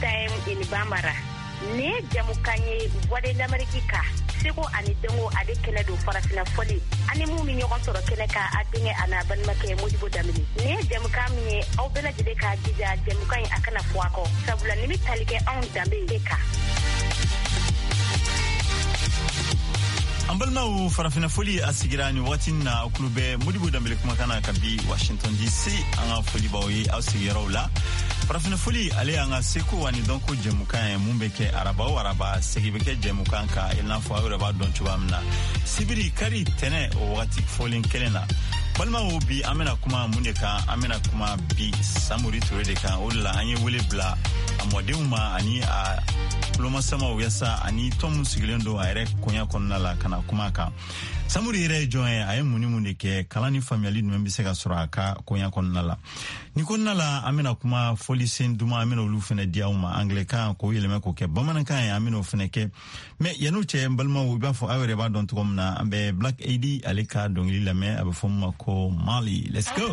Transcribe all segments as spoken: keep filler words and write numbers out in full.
time in Bamara. Ne jamukanye voix de l'Amérique ka. Seko ani dengo ade kele do farafina foli. Ani mu mi ñogon soro kele ka adinge ana ban make Modibo Damini. Ne jamukam ni aw bela jide ka jija jamukanye akana fuako. Sabula ni mi talike on dambe ka. Ambalma u farafina foli asigirani watina okulube Modibo Damini kuma kana kabi Washington D C anga foli bawi asigira la. Farafina foli ale anga seko wani donko jemukan mumbeke araba o araba segibeke jemukan ka ilna fo araba don chubamna sibiri kari tene o wati folin kelena balma o bi amena kuma muneka amena kuma bi samuri tore de kan ola anye wole bla amodewuma ani a loma sama o yasa ani tom sigilendo ayre konya konna la kana kuma ka samuri re joye ay muni muneke kalani family no mbise ka suraka konya konna la ni konna la amena kuma folisen duma amena olu fene diauma anglican ko yeleme ko ke bamanankan ya amena fene ke me yanu che balma wo ba fo awere ba don tukomna ambe Black A D alika dongli lame abe fomma ko Mali. Let's go.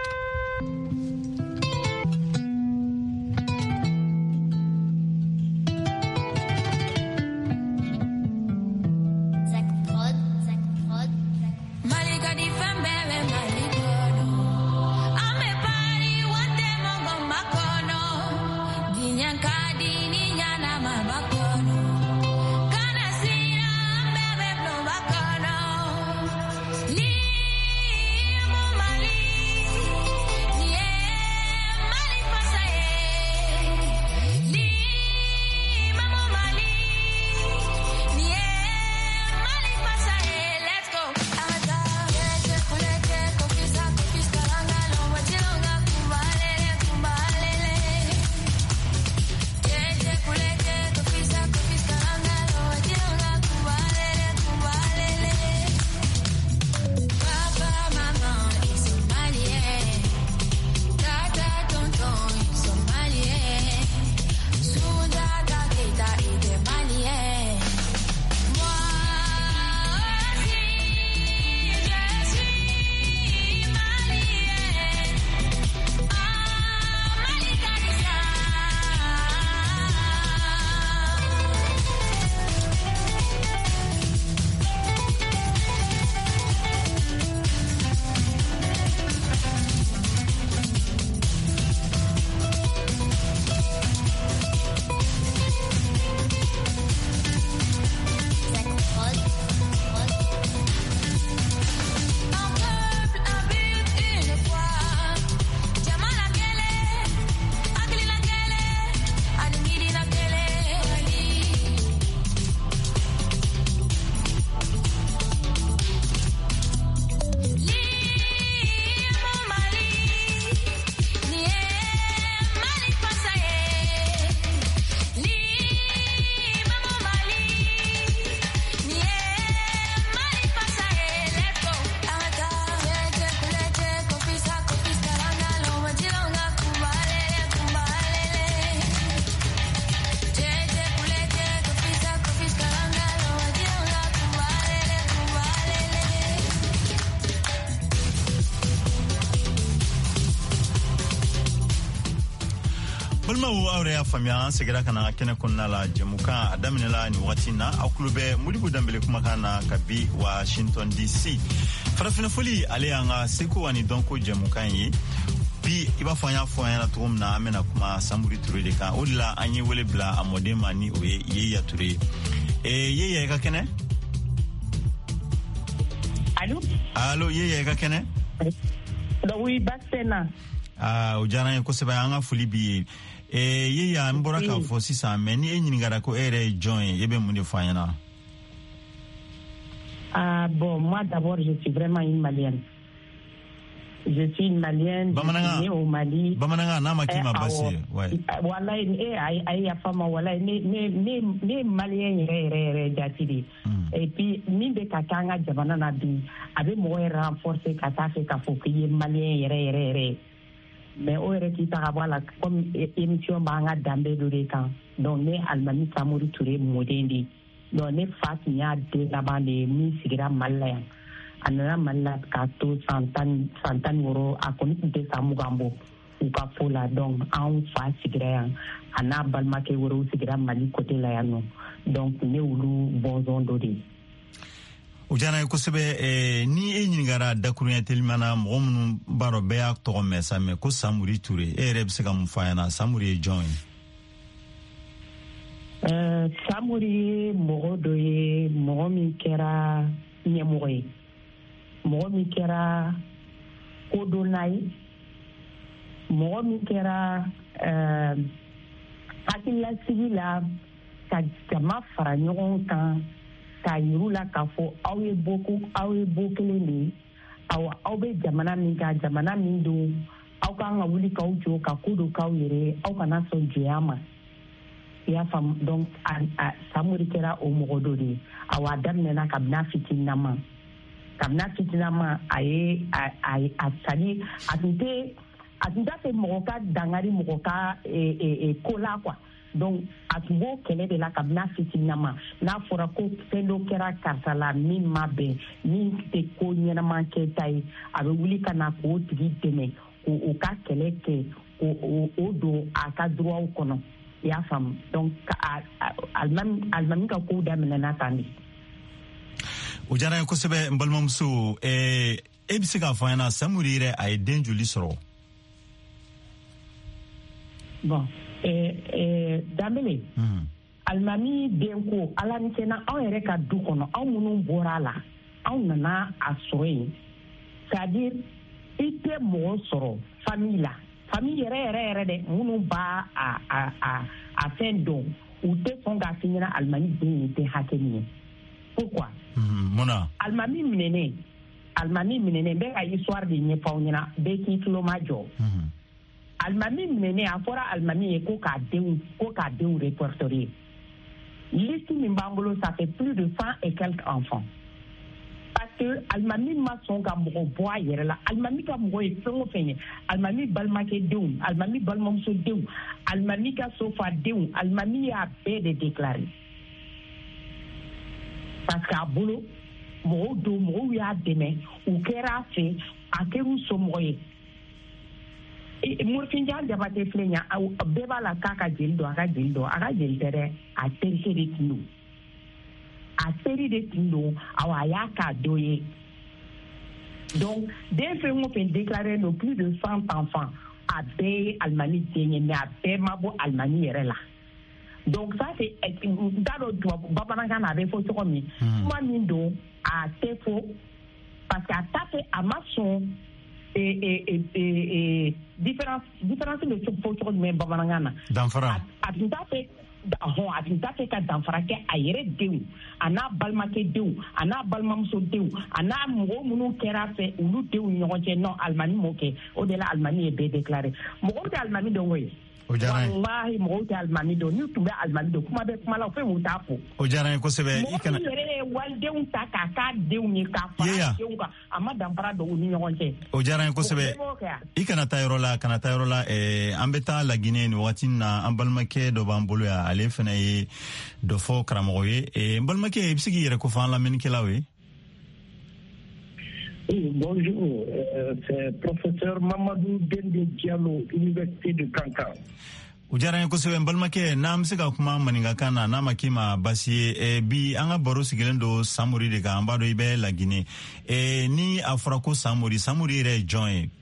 Balma wo awre famia segera kana kene konna la jemuka adamine la ni watina aklube Modibo Dambele kuma kana kabi Washington D C farafina foli ale anga seko wani donko jemuka yi bi iba fanya fanya na tum na amena kuma samuri ture de ka odla anye wele bla amode mani o ye ya ture e ye ye ka kene Allô Allô ye ye ka kene Do wi basena ah o jana ko seba anga foli bi e ye ya mbora ka fo sisa meni e nyingara ko ere join yebe mu de fanya. Ah bon, moi d'abord je suis vraiment une Malienne. Je suis une Malienne, Bamananga, née au Mali. Bamananga na makima eh, basi, ouais. Wala eh ay ay fama wala ne ne ne ne Malien re re re datiri. Et puis ni be katanga jabana na bi abe mo renforcer kata fe ka fo ki Malien re re re. Mais o re ki ta wala comme émission banga dambe do de kan. Donc ne Almami Samori Touré modendi. Donc ne Fatia de la bande mi sigira Malien. Anana malla ka to santan santan woro akoni de samugambo u ka fo la donc an fa sigira yan a n'a balimakɛ wɛrɛw sigira Mali côté la yan nɔ donc ne olu bɔnsɔn dɔ de ye. O diyara ye kosɛbɛ. eh, ni e ɲinigara dakuruɲɛ teliman na mɔgɔ minnu b'a dɔn bɛɛ y'a tɔgɔ mɛn sa mɛ ko Samori Ture e yɛrɛ bɛ se ka mun fɔ a ɲɛna? Samori ye jɔn ye? Uh, Samori ye mɔgɔ dɔ ye mɔgɔ min kɛra ɲɛmɔgɔ ye, mɔgɔ min kɛra kodonna ye, mɔgɔ min kɛra uh, hakililasigi la ka jama fara ɲɔgɔn kan k'a yiru la k'a fɔ aw ye bo aw ye bo kelen de ye, aw aw bɛ jamana min kan jamana min don aw kan ka wuli k'aw jɔ ka ko dɔ k'aw yɛrɛ aw kana sɔn jɔnya ma. I y'a faamu donc Samori kɛra o mɔgɔ dɔ de ye. Awɔ a daminɛna kabini fitininama kabini fitininama a ye a a a sadi a tun tɛ a tun t'a fɛ mɔgɔ ka dangari mɔgɔ ka ko la quoi donc a tun b'o kɛlɛ de la kabini fitininama n'a fɔra ko fɛn dɔ kɛra karisa la min ma bɛn min tɛ ko ɲɛnama kɛ ta ye a bɛ wuli ka na k'o tigi dɛmɛ k'o ka kɛlɛ kɛ k'o don a ka droit kɔnɔ. I y'a faamu donc alimami ka kow daminɛna tan de. O diyara ye kosɛbɛ n balimamuso. e bɛ se k'a fɔ an ɲɛna Samori yɛrɛ a ye den joli sɔrɔ? bon Danbele alimami den ko ala ni sena anw yɛrɛ ka du kɔnɔ anw minnu bɔra a la anw nana a sɔrɔ yen c'est à dire i tɛ mɔgɔ sɔrɔ famille la famille yɛrɛ yɛrɛ yɛrɛ dɛ minnu b'a a a a a fɛn dɔn u tɛ sɔn k'a f'i ɲɛna alimami den ye tɛ hakɛ min ye. Pourquoi? Munna? Alimami minɛnen alimami minɛnen n bɛ ka histoire de ɲɛfɔ aw ɲɛna bɛɛ k'i tulo ma jɔ. Alimami minɛnen a fɔra alimami ye ko k'a denw ko k'a denw répertorier. Liste min b'an bolo ça fait plus de cent et quelques enfants. Parce que alimami ma sɔn ka mɔgɔ bɔ a yɛrɛ la alimami ka mɔgɔ ye fɛn o fɛn ye alimami balimakɛ denw alimami balimamuso denw alimami ka sofa denw alimami y'a bɛɛ de déclaré parce que a bolo mɔgɔw don mɔgɔw y'a dɛmɛ u kɛra a fɛ a kɛr'u somɔgɔ ye. Morifinjan Jabate filɛ nin ye bɛɛ b'a la k'a ka jeli dɔn a ka jeli dɔn a ka jeli tɛ dɛ a terikɛ de tun don. A seri de tun don awɔ a y'a k'a dɔ ye donc den fɛn o fɛn déclaré no plus de cent enfants a bɛɛ ye alimami den ye mais a bɛɛ ma bɔ alimami yɛrɛ la donc ça c'est n t'a dɔn tubabu bamanankan na a bɛ fɔ cogo min kuma min don a tɛ fɔ parce que a t'a fɛ a ma sɔn différence différence bɛ fɔ cogo jumɛn bamanankan na danfara a tun t'a fɛ hɔn a tun t'a fɛ ka danfara kɛ a yɛrɛ denw a n'a balimakɛ denw a n'a balimamuso denw a n'a mɔgɔ minnu kɛra fɛ olu denw ni ɲɔgɔn cɛ non alimami m'o kɛ o de la alimami ye bɛɛ déclaré mɔgɔw tɛ alimami dɔn koyi. O diyara n ye walahi mɔgɔw tɛ alimami dɔn n'u tun bɛ alimami dɔn kuma bɛ kuma la fɛn m'u t'a fɔ. O diyara n ye kosɛbɛ. mɔgɔ min yɛrɛ ye walidenw ta k'a k'a denw ye k'a fara denw kan a ma danfara don u ni ɲɔgɔn cɛ. O diyara n ye kosɛbɛ. I kana taa yɔrɔ la kana taa yɔrɔ la an bɛ taa Laginɛ nin wagati na an balimakɛ dɔ b'an bolo yan ale fana ye dɔ fɔ karamɔgɔ ye n balimakɛ i bɛ se k'i yɛrɛ ko fɔ an lamɛnnikɛlaw ye. Oui, bonjour, euh, c'est professeur Mamadou Dende Diallo, Université de Kankan. O diyara n ye kosɛbɛ n balimakɛ n'an bɛ se ka kuma maninkakan na n'a ma k'i ma basi ye bi an ka baro sigilen don Samori de kan an b'a dɔn i bɛ Laginɛ ni a fɔra ko Samori Samori yɛrɛ ye jɔn ye?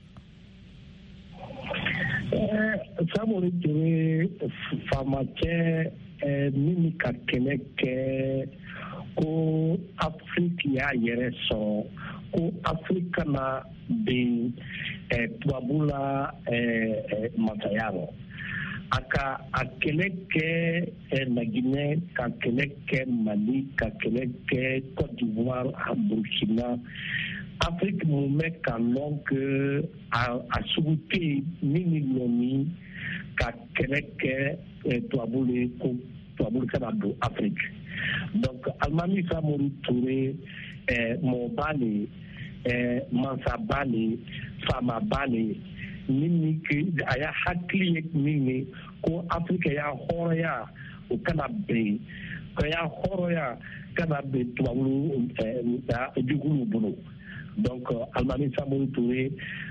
Samori tun ye faamacɛ min ka kɛlɛ kɛ ko Afiriki y'a yɛrɛ sɔrɔ ko Afiriki kana bin tubabu la masaya rɔ. A ka a kɛlɛ kɛ Laginɛ ka kɛlɛ kɛ Mali ka kɛlɛ kɛ Côte d'Ivoire a Burkina Afrique mun bɛ ka lɔn que a sugu tɛ yen min ni lɔnni ka kɛlɛ kɛ tubabu le ko tubabu kana don Afrique donc alimami Samori Ture mɔba le mansaba le faamaba le min a y'a hakili ye min ye ko Afrique y'a hɔrɔnya o kana bɛn ko y'a hɔrɔnya kana bɛn tubabu juguw bolo donc alimami Samori Ture